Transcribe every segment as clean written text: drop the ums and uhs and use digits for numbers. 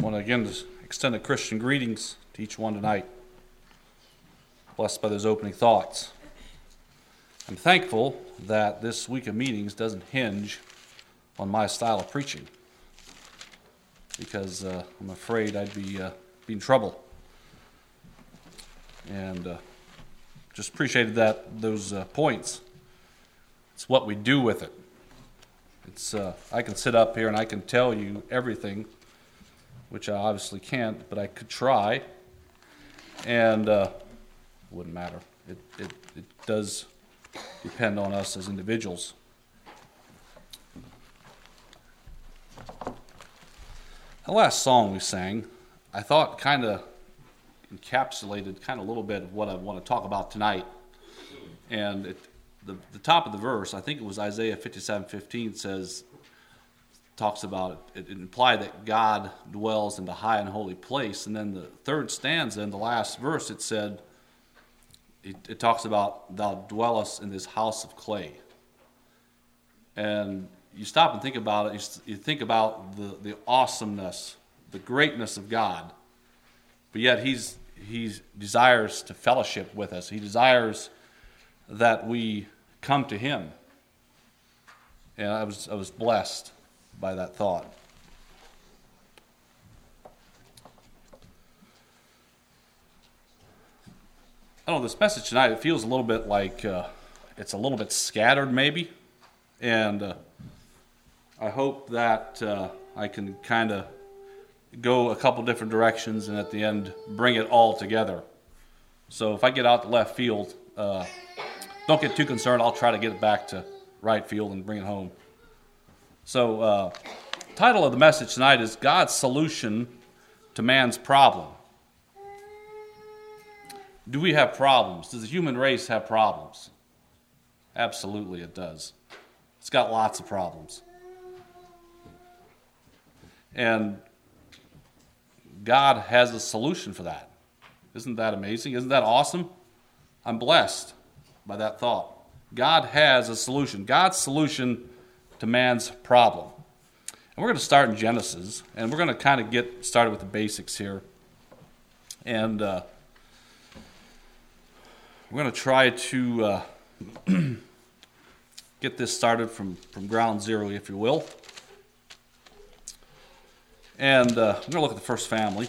want to again extend a Christian greetings to each one tonight. Blessed by those opening thoughts. I'm thankful that this week of meetings doesn't hinge on my style of preaching, because I'm afraid I'd be in trouble. And just appreciated those points. It's what we do with it. It's I can sit up here and I can tell you everything, which I obviously can't, but I could try, and it wouldn't matter. It does depend on us as individuals. The last song we sang, I thought kind of encapsulated kind of a little bit of what I want to talk about tonight. And the top of the verse, I think it was Isaiah 57:15, talks about it implied that God dwells in the high and holy place. And then the third stanza in the last verse, it talks about thou dwellest in this house of clay. And you stop and think about it, you think about the awesomeness, the greatness of God, but yet he desires to fellowship with us. He desires that we come to him. And I was blessed by that thought. I don't know, this message tonight, it feels a little bit like it's a little bit scattered maybe. And I hope that I can kind of go a couple different directions and at the end bring it all together. So if I get out to left field, don't get too concerned. I'll try to get it back to right field and bring it home. So title of the message tonight is God's Solution to Man's Problem. Do we have problems? Does the human race have problems? Absolutely it does. It's got lots of problems. And God has a solution for that. Isn't that amazing? Isn't that awesome? I'm blessed by that thought. God has a solution. God's solution to man's problem. And we're going to start in Genesis, and we're going to kind of get started with the basics here. And we're going to try to get this started from ground zero, if you will. And we're going to look at the first family.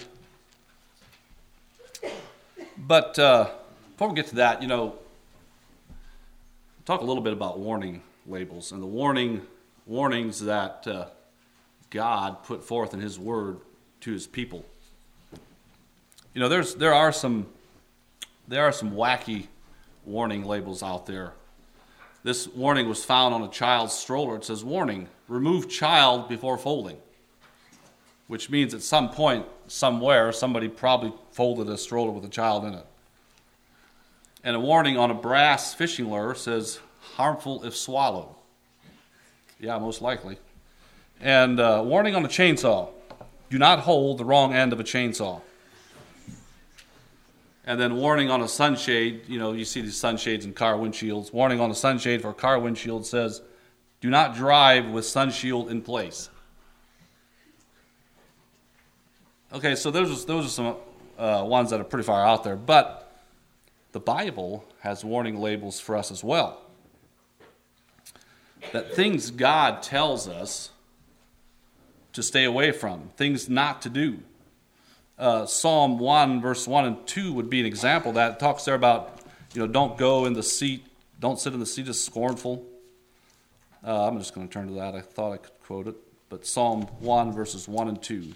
But before we get to that, talk a little bit about warning labels and the warnings that God put forth in his word to his people. There are some wacky warning labels out there. This warning was found on a child's stroller. It says, warning, remove child before folding. Which means at some point, somewhere, somebody probably folded a stroller with a child in it. And a warning on a brass fishing lure says, harmful if swallowed. Yeah, most likely. And warning on a chainsaw, do not hold the wrong end of a chainsaw. And then warning on a sunshade, you see these sunshades in car windshields. Warning on a sunshade for a car windshield says, do not drive with sunshield in place. Okay, so those are some ones that are pretty far out there. But the Bible has warning labels for us as well. That things God tells us to stay away from, things not to do. Psalm 1, verse 1 and 2 would be an example of that. It talks there about, don't sit in the seat of scornful. I'm just going to turn to that. I thought I could quote it. But Psalm 1, verses 1 and 2.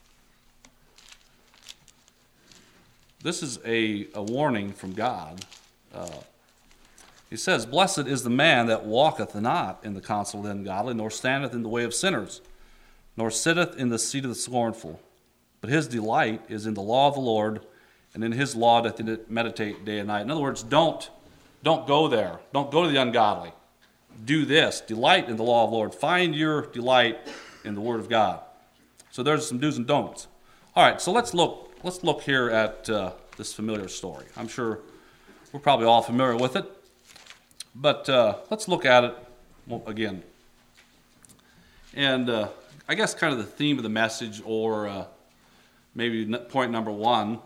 This is a warning from God. He says, blessed is the man that walketh not in the counsel of the ungodly, nor standeth in the way of sinners, nor sitteth in the seat of the scornful. But his delight is in the law of the Lord, and in his law doth he meditate day and night. In other words, don't go there. Don't go to the ungodly. Do this. Delight in the law of the Lord. Find your delight in the word of God. So there's some do's and don'ts. All right, so let's look here at this familiar story. I'm sure we're probably all familiar with it, but let's look at it again. And I guess kind of the theme of the message, or maybe point number one,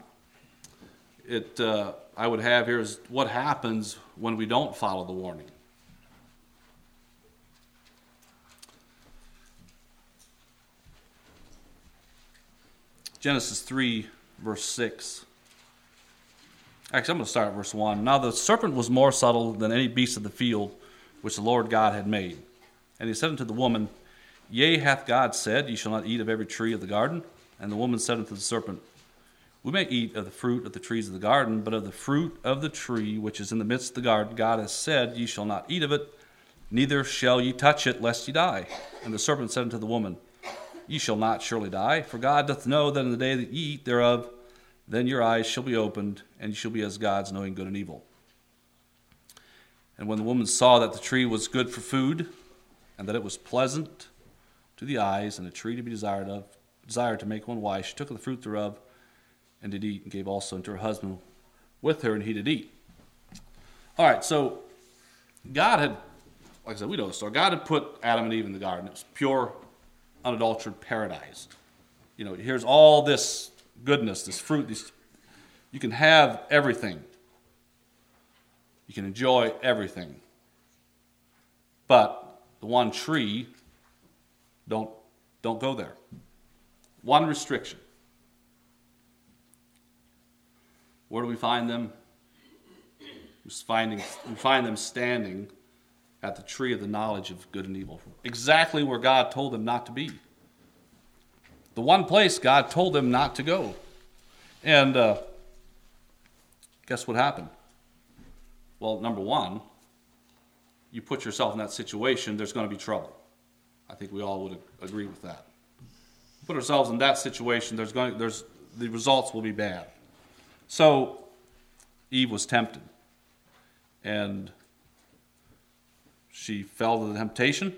I would have here is what happens when we don't follow the warning. Genesis 3, verse 6. Actually, I'm going to start at verse 1. Now the serpent was more subtle than any beast of the field which the Lord God had made. And he said unto the woman, Yea, hath God said, Ye shall not eat of every tree of the garden? And the woman said unto the serpent, We may eat of the fruit of the trees of the garden, but of the fruit of the tree which is in the midst of the garden, God has said, Ye shall not eat of it, neither shall ye touch it, lest ye die. And the serpent said unto the woman, Ye shall not surely die, for God doth know that in the day that ye eat thereof, then your eyes shall be opened, and ye shall be as gods, knowing good and evil. And when the woman saw that the tree was good for food, and that it was pleasant to the eyes, and a tree to be desired to make one wise, she took of the fruit thereof, and did eat, and gave also unto her husband with her, and he did eat. All right, so God had, like I said, we know the story. God had put Adam and Eve in the garden. It was pure, unadulterated paradise. You know, here's all this goodness, this fruit. You can have everything. You can enjoy everything. But the one tree, don't go there. One restriction. Where do we find them? We find them standing at the tree of the knowledge of good and evil. Exactly where God told them not to be. The one place God told them not to go. And guess what happened? Well, number one, you put yourself in that situation, there's going to be trouble. I think we all would agree with that. Put ourselves in that situation, the results will be bad. So Eve was tempted, and she fell to the temptation.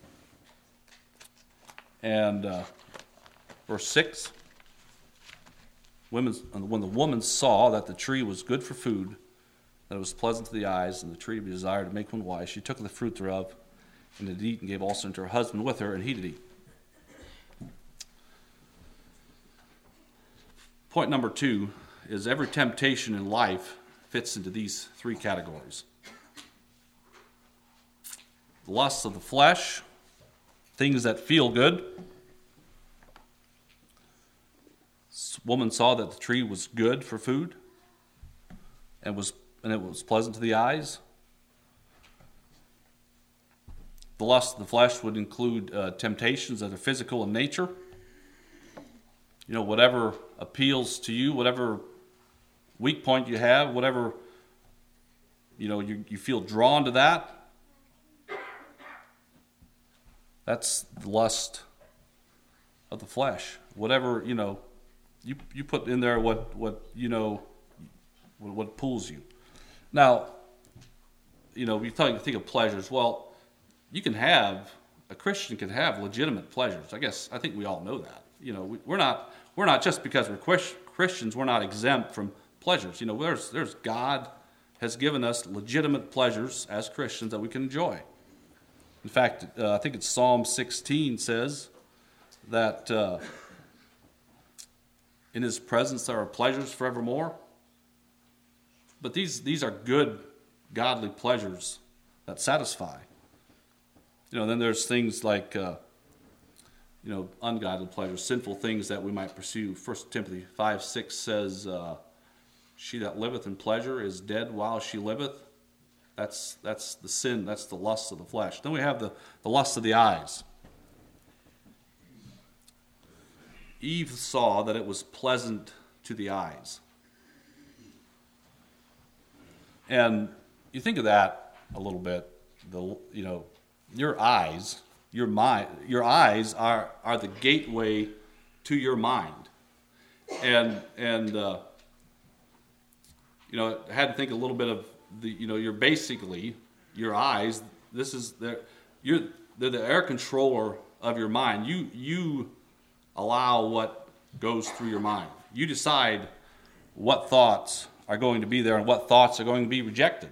And verse 6, when the woman saw that the tree was good for food, that it was pleasant to the eyes, and the tree to be desired to make one wise, she took of the fruit thereof, and did eat, and gave also unto her husband with her, and he did eat. Point number 2 is every temptation in life fits into these 3 categories. The lusts of the flesh, things that feel good. This woman saw that the tree was good for food, and it was pleasant to the eyes. The lust of the flesh would include temptations that are physical in nature. You know, whatever appeals to you, whatever weak point you have, whatever, you feel drawn to that. That's the lust of the flesh. Whatever, you put in there what pulls you. Now, you think of pleasures. Well, a Christian can have legitimate pleasures. I think we all know that. We're not just because we're Christians, we're not exempt from pleasures. There's God has given us legitimate pleasures as Christians that we can enjoy. In fact, I think it's Psalm 16 says that in his presence there are pleasures forevermore. But these are good, godly pleasures that satisfy. Then there's things like, ungodly pleasures, sinful things that we might pursue. 1 Timothy 5:6 says, she that liveth in pleasure is dead while she liveth. That's the sin, that's the lust of the flesh. Then we have the lust of the eyes. Eve saw that it was pleasant to the eyes. And you think of that a little bit, your eyes, your mind, your eyes are the gateway to your mind. And I had to think a little bit of you're basically, your eyes, they're the air controller of your mind. You allow what goes through your mind. You decide what thoughts are going to be there and what thoughts are going to be rejected.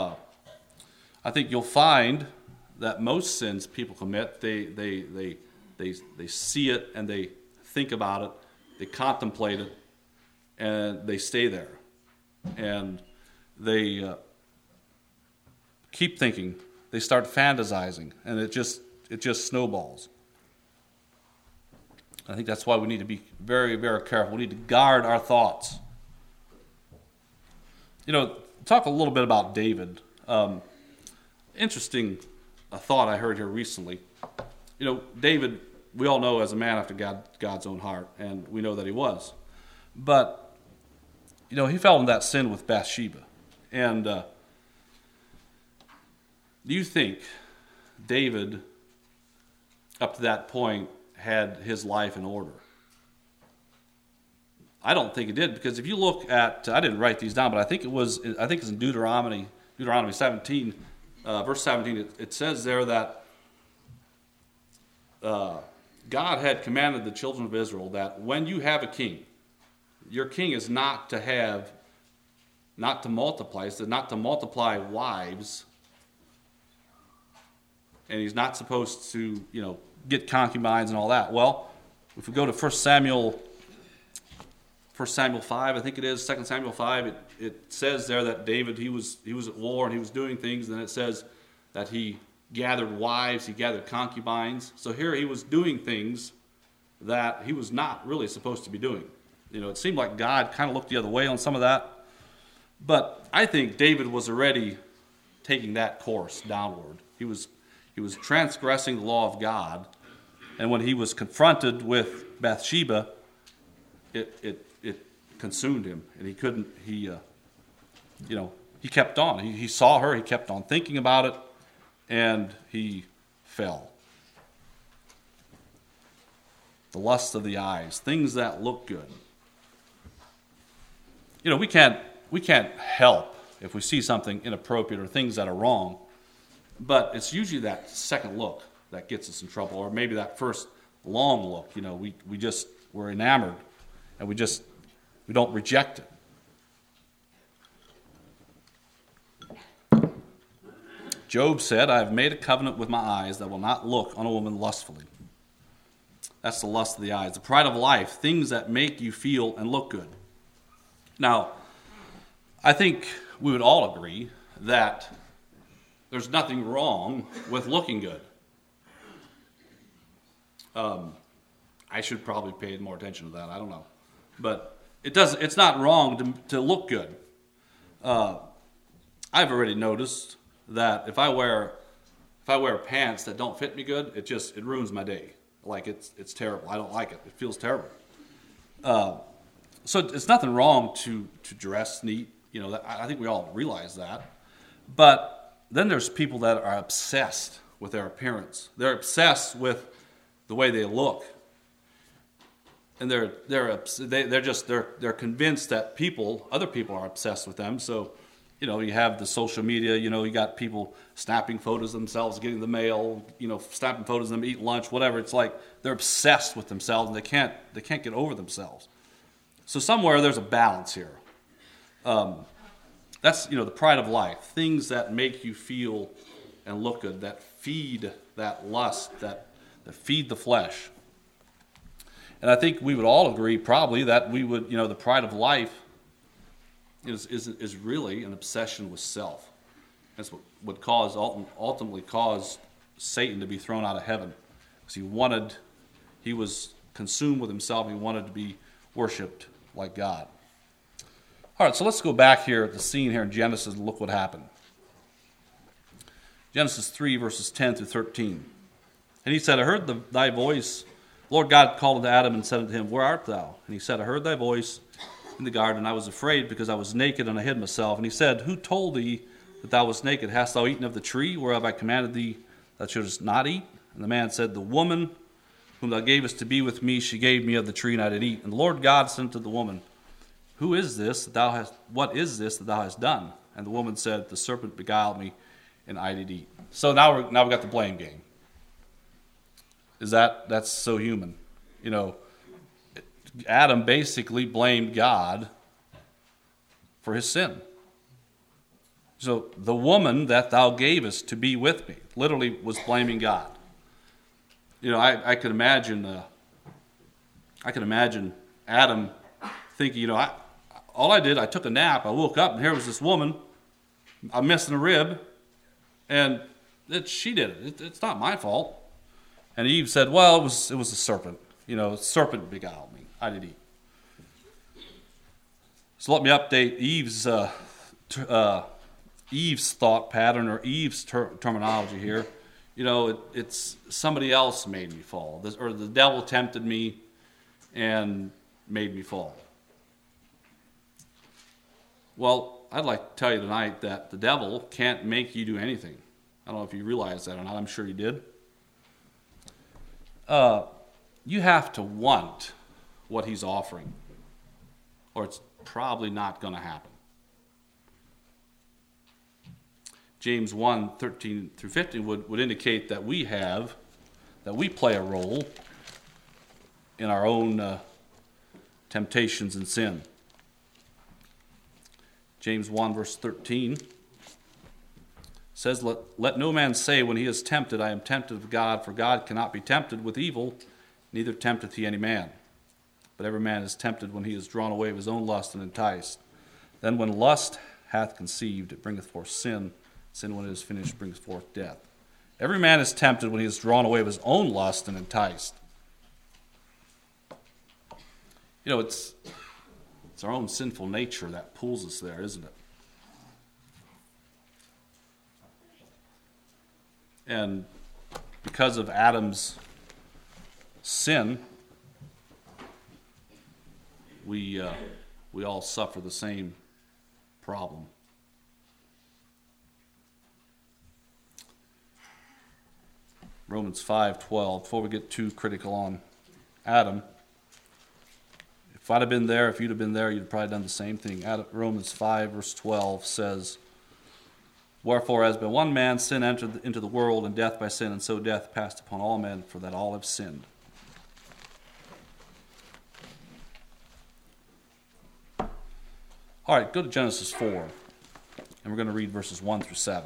I think you'll find that most sins people commit, they they see it and they think about it, they contemplate it, and they stay there. And they keep thinking. They start fantasizing, and it just snowballs. I think that's why we need to be very, very careful. We need to guard our thoughts. Talk a little bit about David. Interesting thought I heard here recently. David, we all know as a man after God's own heart, and we know that he was. But, he fell in that sin with Bathsheba. And do you think David, up to that point, had his life in order? I don't think it did, because if you look at, I didn't write these down, but I think it's in Deuteronomy 17, verse 17. It says there that God had commanded the children of Israel that when you have a king, your king is not to multiply. It's not to multiply wives, and he's not supposed to, get concubines and all that. Well, if we go to 1 Samuel 5, I think it is, 2 Samuel 5, it says there that David, he was at war and he was doing things, and it says that he gathered wives, he gathered concubines. So here he was doing things that he was not really supposed to be doing. It seemed like God kind of looked the other way on some of that. But I think David was already taking that course downward. He was transgressing the law of God, and when he was confronted with Bathsheba, it consumed him, and he couldn't. He kept on. He saw her. He kept on thinking about it, and he fell. The lust of the eyes, things that look good. We can't help if we see something inappropriate or things that are wrong. But it's usually that second look that gets us in trouble, or maybe that first long look. We're enamored, and we don't reject it. Job said, "I have made a covenant with my eyes that will not look on a woman lustfully." That's the lust of the eyes, the pride of life, things that make you feel and look good. Now, I think we would all agree that there's nothing wrong with looking good. I should probably pay more attention to that. I don't know. But it's not wrong to look good. I've already noticed that if I wear pants that don't fit me good, it ruins my day. Like it's terrible. I don't like it. It feels terrible. So it's nothing wrong to dress neat. I think we all realize that. But then there's people that are obsessed with their appearance. They're obsessed with the way they look, and they're convinced that other people are obsessed with them. So, you have the social media. You got people snapping photos of themselves, getting the mail. Snapping photos of them eating lunch, whatever. It's like they're obsessed with themselves, and they can't get over themselves. So somewhere there's a balance here. That's, the pride of life. Things that make you feel and look good, that feed that lust, that feed the flesh. And I think we would all agree probably that we would, the pride of life is really an obsession with self. That's what would ultimately cause Satan to be thrown out of heaven. Because he was consumed with himself. He wanted to be worshipped like God. All right, so let's go back here at the scene here in Genesis and look what happened. Genesis 3, verses 10 through 13. And he said, "I heard thy voice. Lord God called unto Adam and said unto him, Where art thou? And he said, I heard thy voice in the garden, and I was afraid because I was naked, and I hid myself. And he said, Who told thee that thou wast naked? Hast thou eaten of the tree whereof I commanded thee that thou shouldest not eat? And the man said, The woman whom thou gavest to be with me, she gave me of the tree, and I did eat. And the Lord God said unto the woman, What is this that thou hast done? And the woman said, The serpent beguiled me, and I did eat. So now we got the blame game. That's so human. Adam basically blamed God for his sin. So the woman that thou gavest to be with me literally was blaming God. I could imagine. I could imagine Adam thinking, all I did, I took a nap. I woke up and here was this woman. I'm missing a rib, and she did it. It's not my fault. And Eve said, "Well, it was a serpent. The serpent beguiled me. I did eat." So let me update Eve's thought pattern or Eve's terminology here. It's somebody else made me fall, or the devil tempted me and made me fall. Well, I'd like to tell you tonight that the devil can't make you do anything. I don't know if you realize that or not. I'm sure you did. You have to want what he's offering, or it's probably not going to happen. James 1:13-15 would indicate that we play a role in our own temptations and sin. James 1 verse 13 says, let no man say when he is tempted, I am tempted of God, for God cannot be tempted with evil, neither tempteth he any man. But every man is tempted when he is drawn away of his own lust and enticed. Then when lust hath conceived, it bringeth forth sin. Sin, when it is finished, brings forth death. Every man is tempted when he is drawn away of his own lust and enticed. It's our own sinful nature that pulls us there, isn't it? And because of Adam's sin, we all suffer the same problem. Romans 5:12. Before we get too critical on Adam, if I'd have been there, if you'd have been there, you'd have probably done the same thing. Romans 5 verse 12 says, wherefore as by one man sin entered into the world, and death by sin, and so death passed upon all men, for that all have sinned. All right, go to Genesis 4, and we're going to read verses 1-7.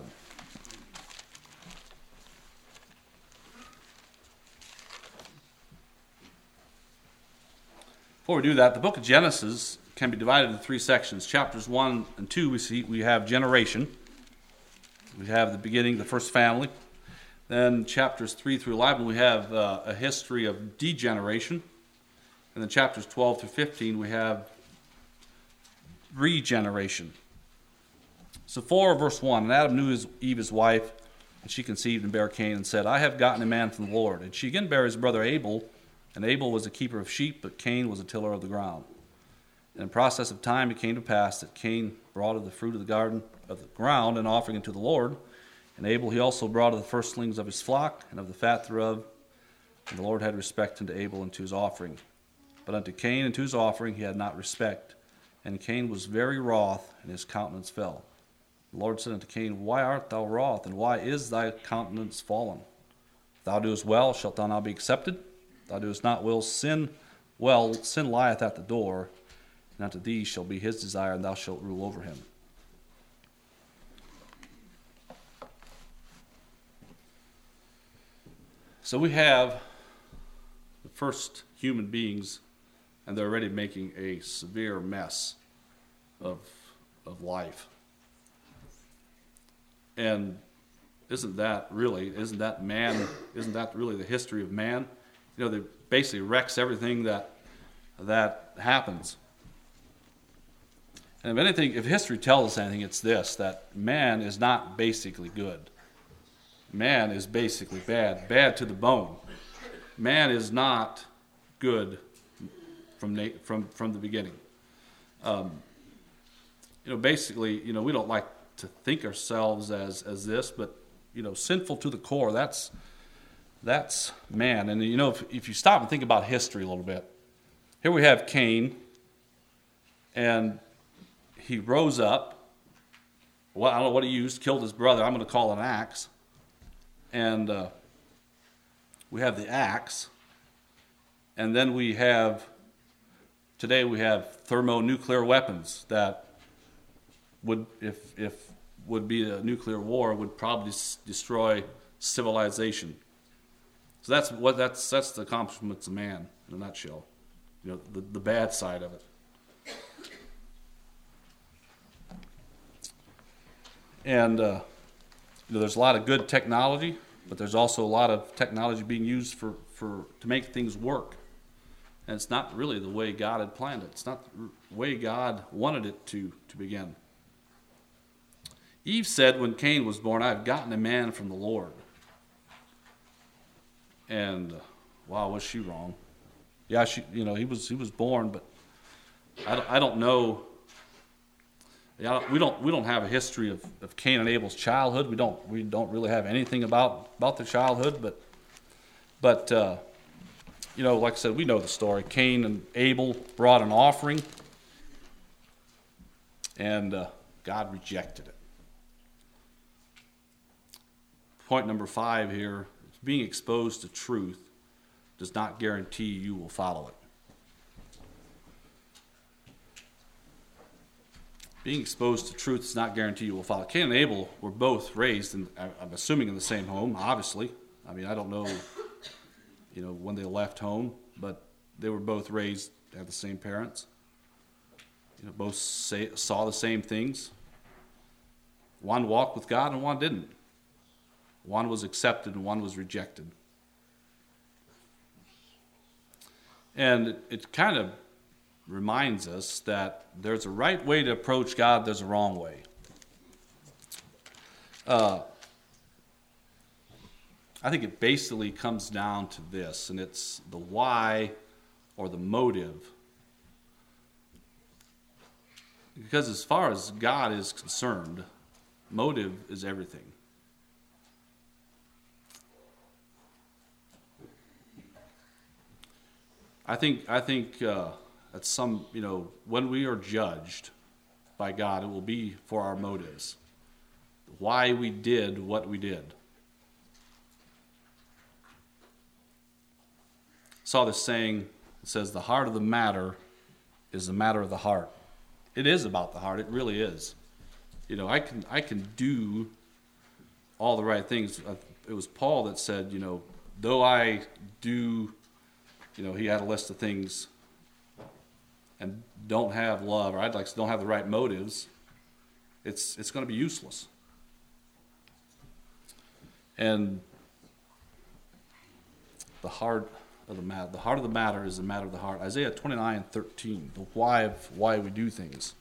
Before we do that, the book of Genesis can be divided into three sections. Chapters 1 and 2, we have generation. We have the beginning, the first family. Then chapters 3 through 11, we have a history of degeneration. And then chapters 12 through 15, we have regeneration. So 4 verse 1, and Adam knew Eve his wife, and she conceived and bare Cain, and said, I have gotten a man from the Lord. And she again bare his brother Abel, and Abel was a keeper of sheep, but Cain was a tiller of the ground. And in process of time it came to pass that Cain brought of the fruit of the garden of the ground an offering unto the Lord. And Abel he also brought of the firstlings of his flock, and of the fat thereof. And the Lord had respect unto Abel and to his offering. But unto Cain and to his offering he had not respect. And Cain was very wroth, and his countenance fell. The Lord said unto Cain, why art thou wroth, and why is thy countenance fallen? If thou doest well, shalt thou not be accepted? If thou doest not well, sin lieth at the door, and unto thee shall be his desire, and thou shalt rule over him. So we have the first human beings, and they're already making a severe mess of life. And isn't that really the history of man? They basically wrecks everything that happens. And if history tells us anything, it's this, that man is not basically good. Man is basically bad to the bone. Man is not good from the beginning. Basically, we don't like to think ourselves as this, but sinful to the core. That's man. And if you stop and think about history a little bit, here we have Cain, and he rose up. Well, I don't know what he used, killed his brother. I'm going to call it an axe. And we have the axe. And then today we have thermonuclear weapons that would, if would be a nuclear war, would probably destroy civilization. So that's the accomplishments of man in a nutshell. The bad side of it. And there's a lot of good technology, but there's also a lot of technology being used to make things work. And it's not really the way God had planned it. It's not the way God wanted it to begin. Eve said when Cain was born, "I have gotten a man from the Lord." And wow, was she wrong? Yeah, he was born, but I don't know. Yeah, we don't have a history of Cain and Abel's childhood. We don't really have anything about their childhood, but like I said, we know the story. Cain and Abel brought an offering, and God rejected it. Point number 5 here: being exposed to truth does not guarantee you will follow it. Being exposed to truth does not guarantee you will follow. Cain and Abel were both raised, I'm assuming, in the same home, obviously. I mean, I don't know, when they left home, but they were both raised, had the same parents. Both saw the same things. One walked with God and one didn't. One was accepted and one was rejected. And it kind of reminds us that there's a right way to approach God, there's a wrong way. I think it basically comes down to this, and it's the why or the motive. Because as far as God is concerned, motive is everything. I think at some, when we are judged by God, it will be for our motives, why we did what we did. I saw this saying, it says, the heart of the matter is the matter of the heart. It is about the heart, it really is. I can do all the right things. It was Paul that said, though I do, he had a list of things and don't have love, or don't have the right motives, it's going to be useless. And the heart of the matter is the matter of the heart. Isaiah 29:13, the why of why we do things.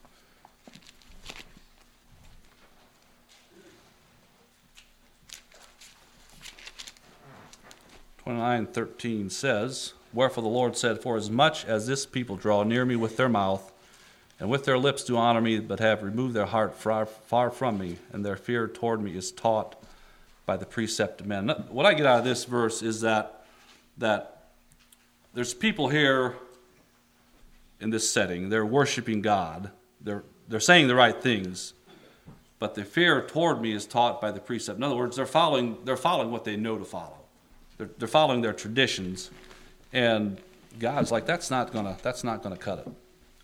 (29:13) says, "Wherefore the Lord said, For as much as this people draw near me with their mouth, and with their lips do honor me, but have removed their heart far from me, and their fear toward me is taught by the precept of men." What I get out of this verse is that there's people here in this setting. They're worshiping God. They're saying the right things, but the fear toward me is taught by the precept. In other words, they're following what they know to follow. They're following their traditions, and God's like, that's not gonna cut it.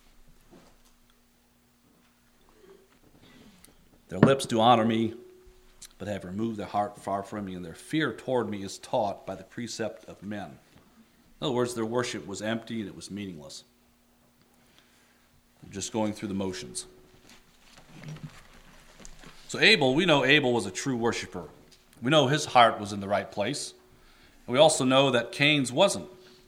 Their lips do honor me, but have removed their heart far from me, and their fear toward me is taught by the precept of men. In other words, their worship was empty and it was meaningless. They're just going through the motions. So we know Abel was a true worshiper. We know his heart was in the right place. And we also know that Cain's wasn't.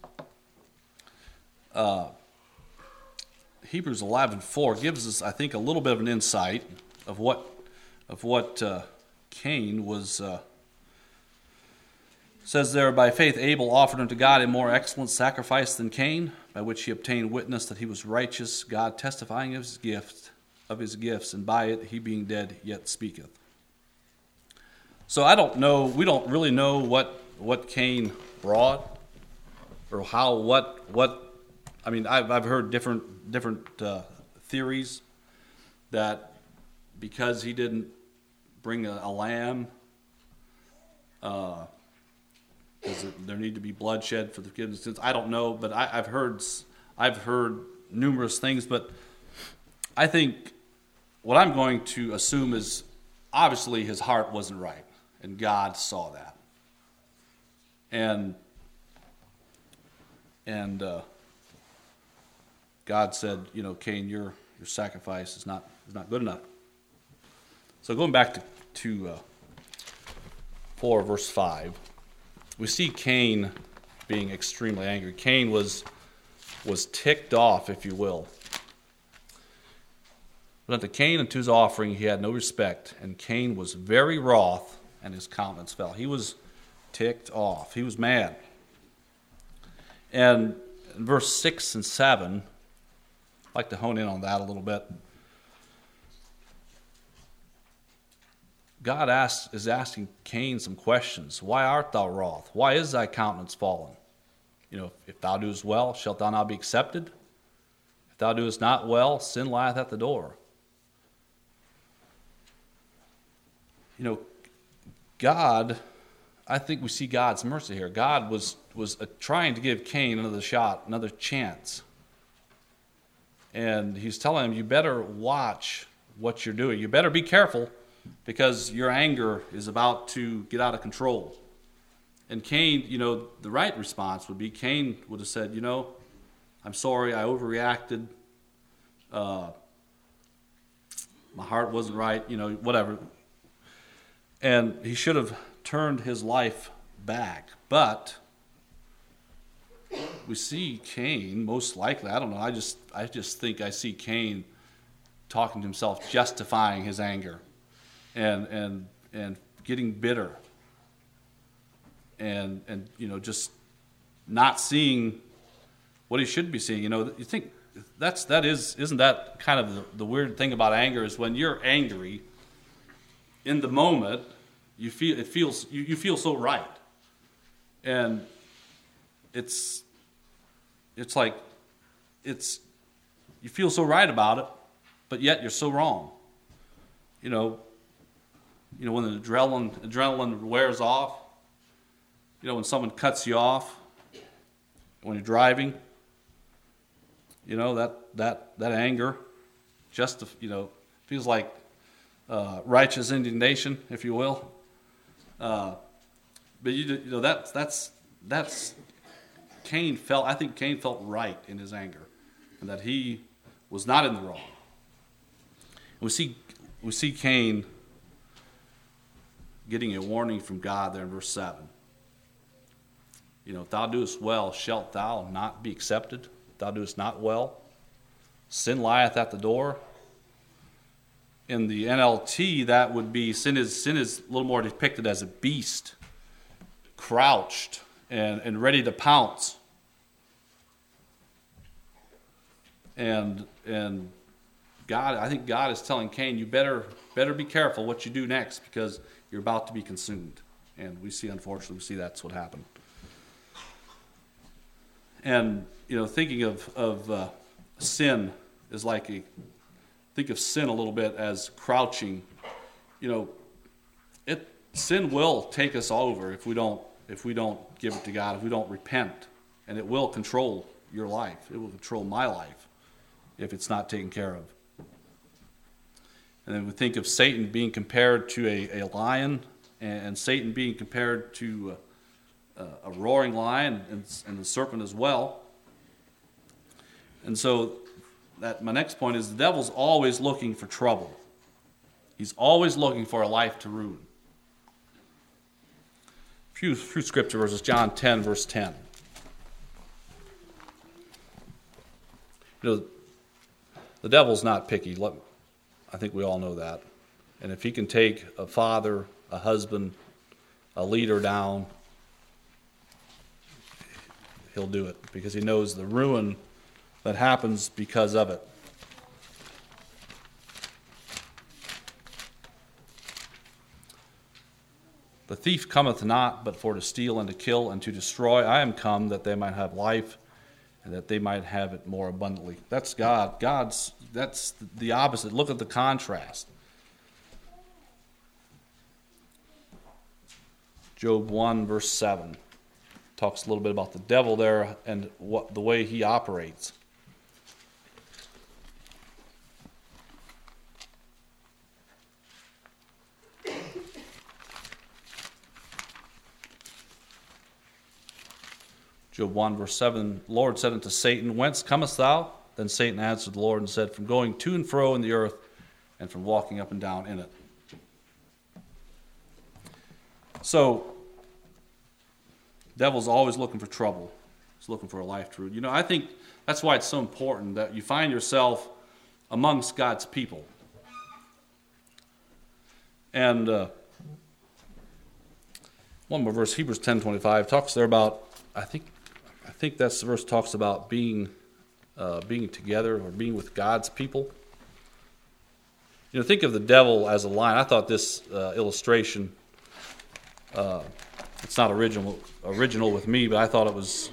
Hebrews 11:4 gives us, I think, a little bit of an insight of what Cain was. Says there, by faith Abel offered unto God a more excellent sacrifice than Cain, by which he obtained witness that he was righteous, God testifying of his gifts, and by it he being dead yet speaketh. So I don't know. We don't really know what Cain brought, or how what. I mean, I've heard different theories that because he didn't bring a lamb, does there need to be bloodshed for the forgiveness of sins? I don't know, but I've heard numerous things. But I think what I'm going to assume is obviously his heart wasn't right, and God saw that. And God said, Cain, your sacrifice is not good enough. So going back to 4 verse 5, we see Cain being extremely angry. Cain was ticked off, if you will. But unto Cain and to his offering he had no respect, and Cain was very wroth, and his countenance fell. He was ticked off. He was mad. And in verse 6 and 7, I'd like to hone in on that a little bit. God is asking Cain some questions. Why art thou wroth? Why is thy countenance fallen? If thou doest well, shalt thou not be accepted? If thou doest not well, sin lieth at the door. God, I think we see God's mercy here. God was trying to give Cain another shot, another chance. And he's telling him, you better watch what you're doing. You better be careful, because your anger is about to get out of control. And Cain, the right response would be, Cain would have said, I'm sorry, I overreacted. My heart wasn't right, whatever. And he should have turned his life back. But we see Cain, most likely, I don't know, I just think I see Cain talking to himself, justifying his anger. And getting bitter, and just not seeing what he should be seeing. You think isn't that kind of the weird thing about anger, is when you're angry in the moment, you feel so right, and it's like you feel so right about it, but yet you're so wrong. When the adrenaline wears off, when someone cuts you off, when you're driving, that anger just, feels like righteous indignation, if you will. But that's Cain felt. I think Cain felt right in his anger, and that he was not in the wrong. We see Cain getting a warning from God there in verse 7. If thou doest well, shalt thou not be accepted? If thou doest not well, sin lieth at the door. In the NLT, that would be, sin is a little more depicted as a beast, crouched and ready to pounce. And God, I think God is telling Cain, you better be careful what you do next, because you're about to be consumed. And unfortunately, that's what happened. And, thinking of sin is think of sin a little bit as crouching. Sin will take us over if we don't give it to God, if we don't repent. And it will control your life. It will control my life if it's not taken care of. And then we think of Satan being compared to a lion, and Satan being compared to a roaring lion, and the serpent as well. And so my next point is, the devil's always looking for trouble. He's always looking for a life to ruin. Few scripture verses, John 10, verse 10. The devil's not picky. I think we all know that. And if he can take a father, a husband, a leader down, he'll do it, because he knows the ruin that happens because of it. The thief cometh not but for to steal and to kill and to destroy. I am come that they might have life, and that they might have it more abundantly. That's God. That's the opposite. Look at the contrast. Job 1, verse 7 talks a little bit about the devil there and the way he operates. Job 1, verse 7, the Lord said unto Satan, Whence comest thou? Then Satan answered the Lord and said, From going to and fro in the earth, and from walking up and down in it. So, devil's always looking for trouble. He's looking for a life to root. I think that's why it's so important that you find yourself amongst God's people. And one more verse, Hebrews 10:25, talks there about, I think that's the verse talks about being together or being with God's people. Think of the devil as a lion. I thought this illustration, it's not original with me, but I thought it was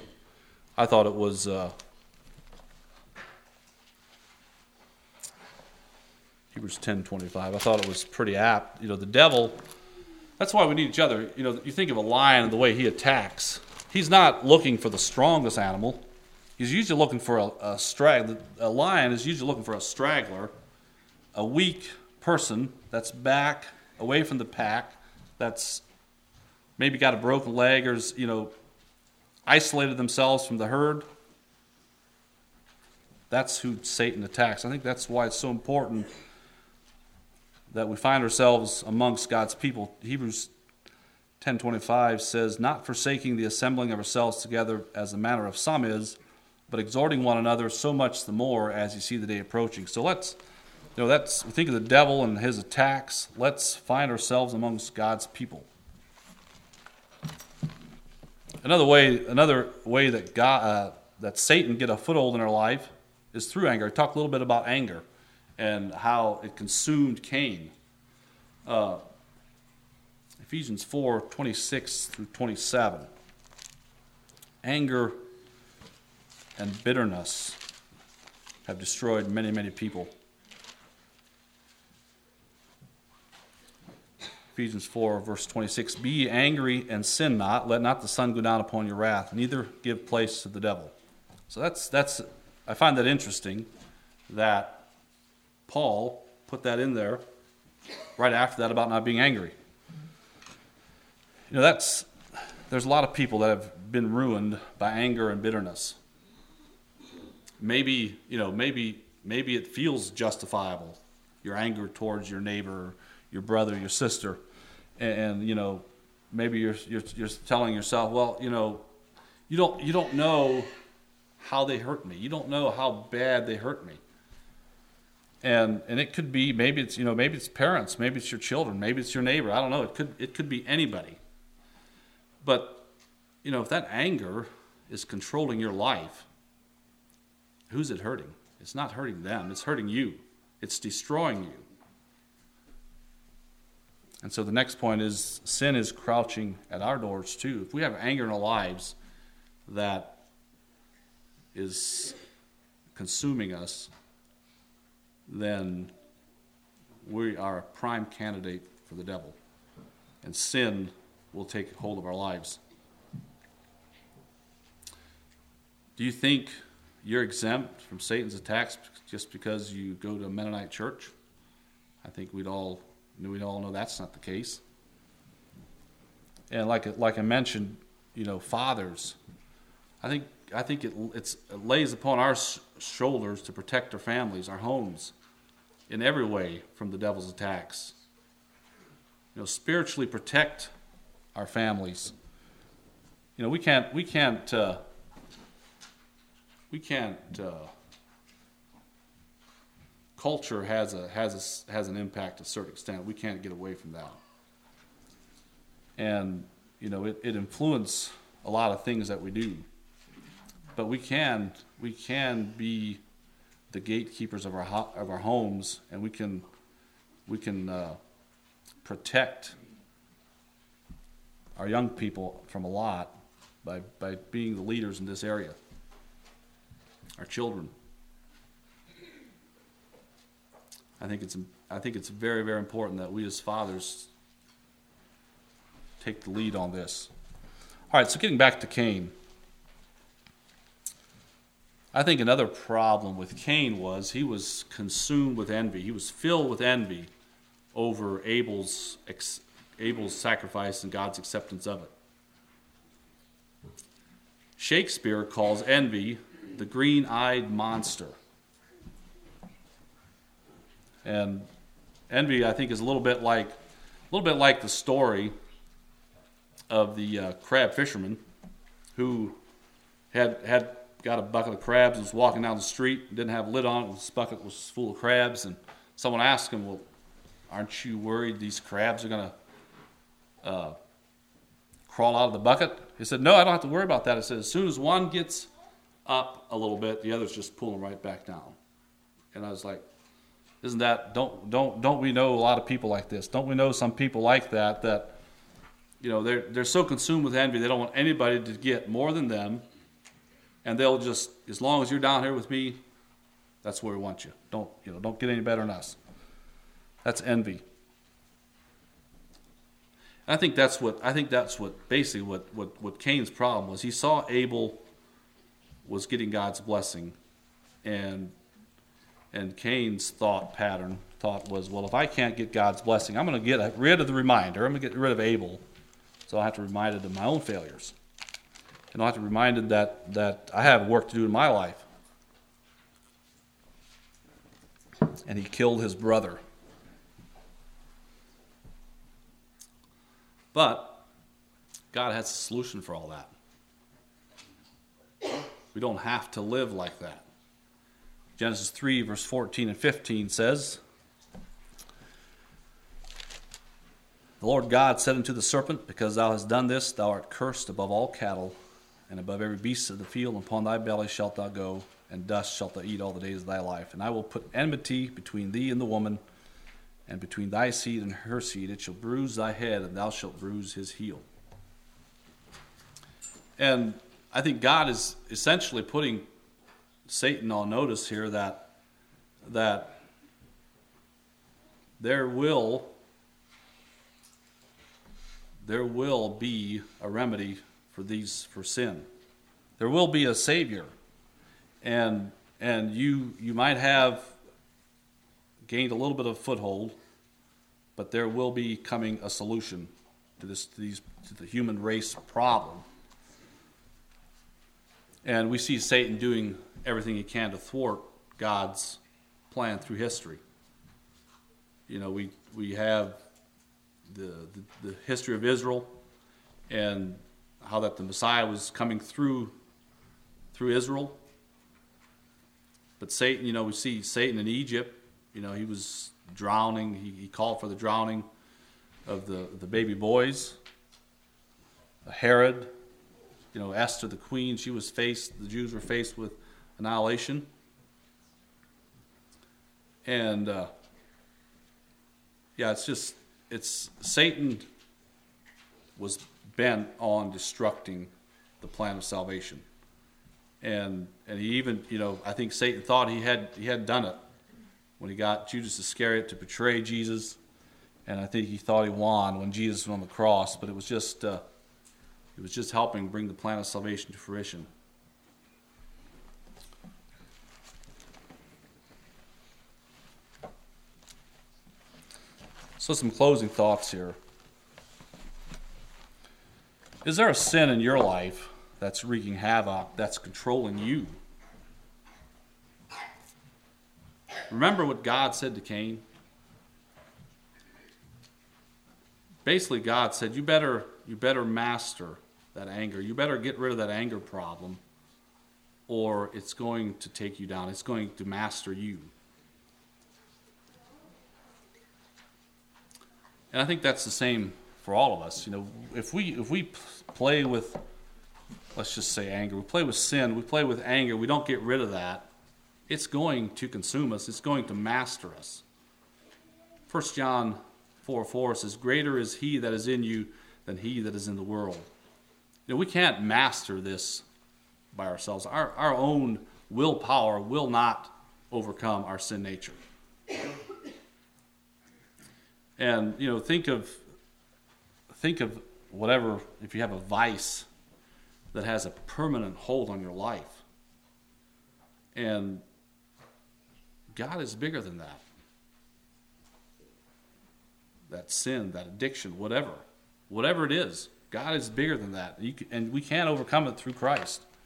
Hebrews 10:25. I thought it was pretty apt. The devil, that's why we need each other. You think of a lion and the way he attacks. He's not looking for the strongest animal. He's usually looking for a straggler. A lion is usually looking for a straggler, a weak person that's back away from the pack, that's maybe got a broken leg or is, isolated themselves from the herd. That's who Satan attacks. I think that's why it's so important that we find ourselves amongst God's people. Hebrews 10:25 says, Not forsaking the assembling of ourselves together as the manner of some is, but exhorting one another so much the more as you see the day approaching. So we think of the devil and his attacks. Let's find ourselves amongst God's people. Another way that that Satan get a foothold in our life is through anger. I talked a little bit about anger and how it consumed Cain. Ephesians 4:26 through 27. Anger and bitterness have destroyed many, many people. Ephesians 4, verse 26, Be ye angry and sin not, let not the sun go down upon your wrath, neither give place to the devil. So that's I find that interesting that Paul put that in there right after that about not being angry. There's a lot of people that have been ruined by anger and bitterness. Maybe it feels justifiable, your anger towards your neighbor, your brother, your sister, and maybe you're telling yourself, well, you don't know how they hurt me. You don't know how bad they hurt me. And it could be maybe it's parents, maybe it's your children, maybe it's your neighbor. I don't know. It could be anybody. But if that anger is controlling your life, who's it hurting? It's not hurting them. It's hurting you. It's destroying you. And so the next point is sin is crouching at our doors too. If we have anger in our lives that is consuming us, then we are a prime candidate for the devil. And sin will take hold of our lives. Do you think you're exempt from Satan's attacks just because you go to a Mennonite church? I think we'd all know that's not the case. And like I mentioned, fathers, I think it lays upon our shoulders to protect our families, our homes, in every way from the devil's attacks. Spiritually protect our families. We can't. Culture has an impact to a certain extent. We can't get away from that. And it influences a lot of things that we do. But we can be the gatekeepers of our homes, and we can protect our young people from a lot by being the leaders in this area. Our children. I think it's very, very important that we as fathers take the lead on this. All right, so getting back to Cain. I think another problem with Cain was he was consumed with envy. He was filled with envy over Abel's sacrifice and God's acceptance of it. Shakespeare calls envy the green-eyed monster. And envy, I think, is a little bit like the story of the crab fisherman who had got a bucket of crabs and was walking down the street, didn't have a lid on it, and this bucket was full of crabs, and someone asked him, well, aren't you worried these crabs are going to crawl out of the bucket? He said, no, I don't have to worry about that. He said, as soon as one gets up a little bit, the others just pull them right back down. And I was like, isn't that, don't we know a lot of people like this? Don't we know some people like that, you know, they're so consumed with envy, they don't want anybody to get more than them, and they'll just, as long as you're down here with me, that's where we want you. Don't get any better than us. That's envy. And I think that's what basically what Cain's problem was. He saw Abel was getting God's blessing, and Cain's thought was, well, if I can't get God's blessing, I'm going to get rid of the reminder. I'm going to get rid of Abel, so I have to be reminded of my own failures, and I have to be reminded that I have work to do in my life. And he killed his brother. But God has a solution for all that. We don't have to live like that. Genesis 3, verse 14 and 15 says, the Lord God said unto the serpent, because thou hast done this, thou art cursed above all cattle, and above every beast of the field, and upon thy belly shalt thou go, and dust shalt thou eat all the days of thy life. And I will put enmity between thee and the woman, and between thy seed and her seed. It shall bruise thy head, and thou shalt bruise his heel. And I think God is essentially putting Satan on notice here that there will be a remedy for sin. There will be a Savior. And you might have gained a little bit of foothold, but there will be coming a solution to the human race problem. And we see Satan doing everything he can to thwart God's plan through history. You know, we have the history of Israel and how that the Messiah was coming through Israel. But Satan, you know, we see Satan in Egypt. You know, he was drowning. He called for the drowning of the baby boys. Herod, you know, Esther the queen, the Jews were faced with annihilation. And Satan was bent on destructing the plan of salvation. And he even, you know, I think Satan thought he had done it when he got Judas Iscariot to betray Jesus, and I think he thought he won when Jesus was on the cross. But it was just helping bring the plan of salvation to fruition. So some closing thoughts here. Is there a sin in your life that's wreaking havoc, that's controlling you? Remember what God said to Cain? Basically, God said, you better master that anger. You better get rid of that anger problem, or it's going to take you down. It's going to master you. And I think that's the same for all of us. You know, if we play with, let's just say, anger, we play with sin, we play with anger, we don't get rid of that, it's going to consume us. It's going to master us. 1 John 4:4 says, greater is he that is in you than he that is in the world. You know, we can't master this by ourselves. Our own willpower will not overcome our sin nature. And, you know, think of whatever, if you have a vice that has a permanent hold on your life. And God is bigger than that. That sin, that addiction, whatever it is, God is bigger than that. And we can't overcome it through Christ.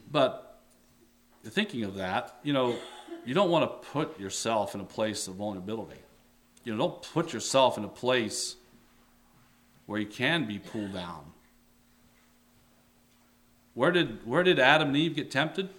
But thinking of that, you don't want to put yourself in a place of vulnerability. Don't put yourself in a place where you can be pulled down. Where did Adam and Eve get tempted?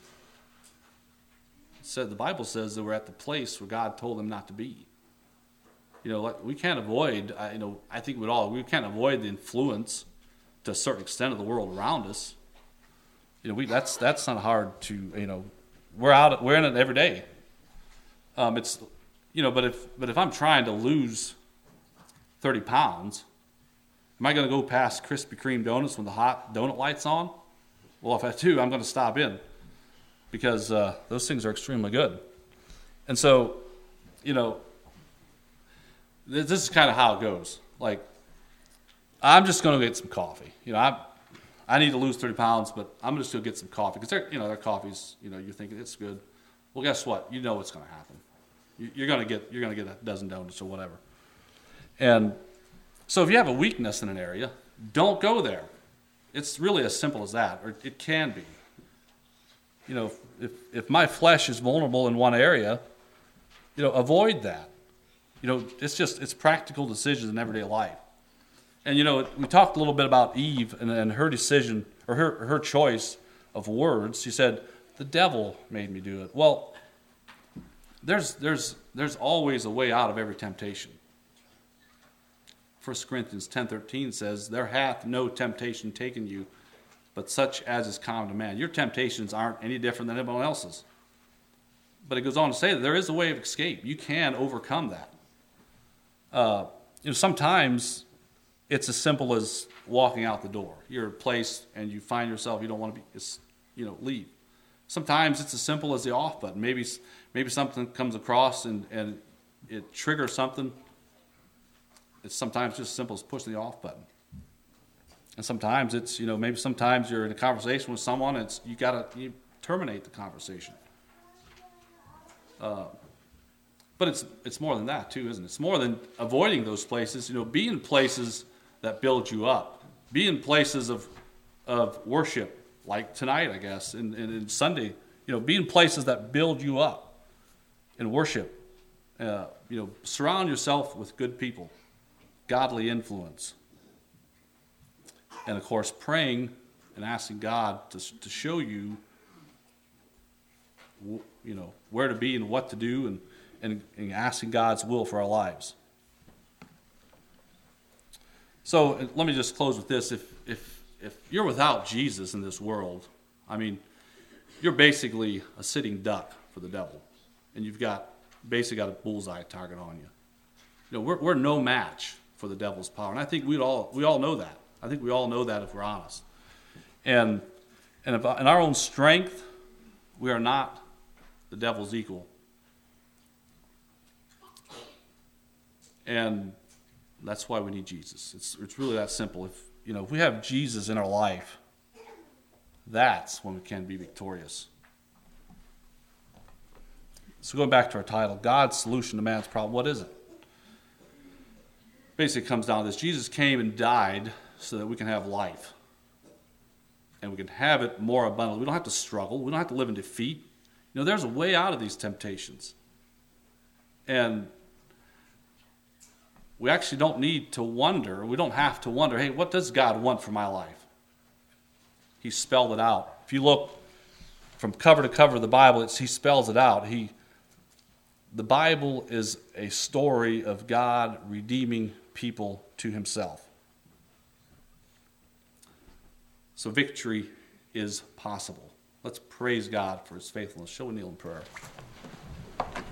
The Bible says they were at the place where God told them not to be. We can't avoid. I think we can't avoid the influence to a certain extent of the world around us. That's not hard to. We're in it every day. But if I'm trying to lose 30 pounds, am I going to go past Krispy Kreme donuts when the hot donut light's on? Well, if I do, I'm going to stop in because those things are extremely good. And so, this is kind of how it goes. Like, I'm just going to get some coffee. I need to lose 30 pounds, but I'm just going to get some coffee because their coffee's, you're thinking it's good. Well, guess what? You know what's going to happen. You're going to get a dozen donuts or whatever. And so if you have a weakness in an area, don't go there. It's really as simple as that, or it can be. If my flesh is vulnerable in one area, avoid that. It's practical decisions in everyday life. And, we talked a little bit about Eve and her decision, or her choice of words. She said, the devil made me do it. Well, there's always a way out of every temptation. 1 Corinthians 10:13 says, there hath no temptation taken you, but such as is common to man. Your temptations aren't any different than anyone else's. But it goes on to say that there is a way of escape. You can overcome that. Sometimes it's as simple as walking out the door. You're in a place and you find yourself, you don't want to leave. Sometimes it's as simple as the off button. Maybe something comes across and it triggers something. It's sometimes just as simple as pushing the off button. And sometimes it's, maybe sometimes you're in a conversation with someone and you terminate the conversation. But it's more than that too, isn't it? It's more than avoiding those places. Be in places that build you up. Be in places of worship, like tonight, I guess, and Sunday. Be in places that build you up in worship. Surround yourself with good people, godly influence. And of course, praying and asking God to show you, where to be and what to do, and asking God's will for our lives. So let me just close with this. If you're without Jesus in this world, you're basically a sitting duck for the devil, and you've basically got a bullseye target on you. We're no match for the devil's power, and I think we all know that. I think we all know that if we're honest. And in our own strength, we are not the devil's equal. And that's why we need Jesus. It's really that simple. If we have Jesus in our life, that's when we can be victorious. So going back to our title, God's solution to man's problem, what is it? Basically, it comes down to this. Jesus came and died so that we can have life. And we can have it more abundantly. We don't have to struggle. We don't have to live in defeat. There's a way out of these temptations. And we actually don't need to wonder. We don't have to wonder, hey, what does God want for my life? He spelled it out. If you look from cover to cover of the Bible, he spells it out. The Bible is a story of God redeeming people to himself. So victory is possible. Let's praise God for his faithfulness. Shall we kneel in prayer?